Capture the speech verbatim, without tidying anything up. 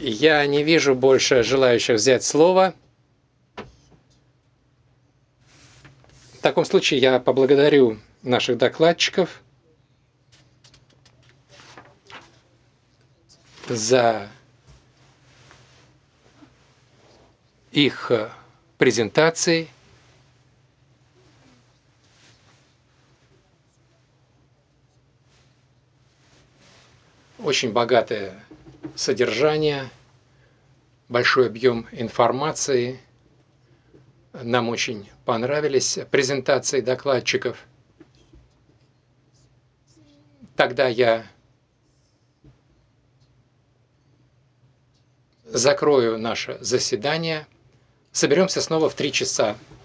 Я не вижу больше желающих взять слово. В таком случае я поблагодарю наших докладчиков за их презентации. Очень богатое содержание, большой объем информации. Нам очень понравились презентации докладчиков. Тогда я закрою наше заседание. Соберемся снова в три часа.